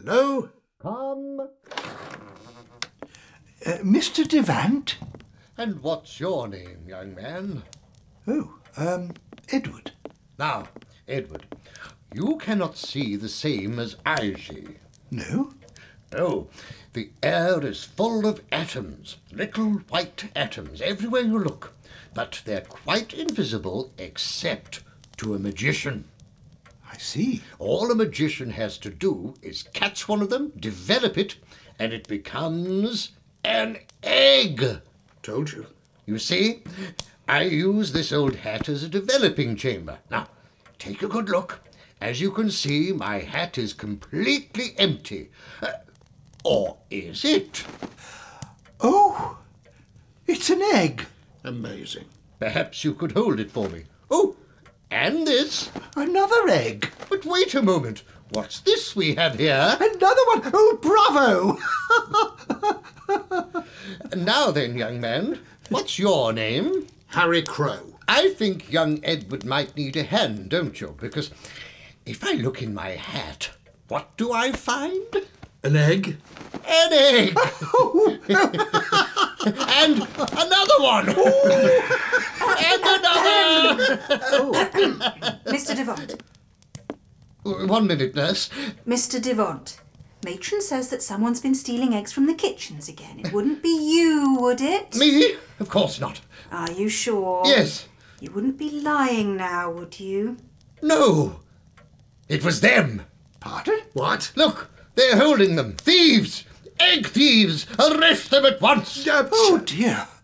Hello? Come. Mr. Devant? And what's your name, young man? Oh, Edward. Now, Edward, you cannot see the same as I see. No? Oh, the air is full of atoms, little white atoms, everywhere you look. But they're quite invisible except to a magician. I see. All a magician has to do is catch one of them, develop it, and it becomes an egg. Told you. You see, I use this old hat as a developing chamber. Now, take a good look. As you can see, my hat is completely empty. Or is it? Oh, it's an egg. Amazing. Perhaps you could hold it for me. Oh, and this. Another egg. But wait a moment. What's this we have here? Another one. Oh, bravo. Now then, young man, what's your name? Harry Crow. I think young Edward might need a hand, don't you? Because if I look in my hat, what do I find? An egg? An egg! And another one! And another! Mr. Devant. 1 minute, nurse. Mr. Devant. Matron says that someone's been stealing eggs from the kitchens again. It wouldn't be you, would it? Me? Of course not. Are you sure? Yes. You wouldn't be lying now, would you? No. It was them. Pardon? What? Look, they're holding them. Thieves! Egg thieves! Arrest them at once! Oh, dear.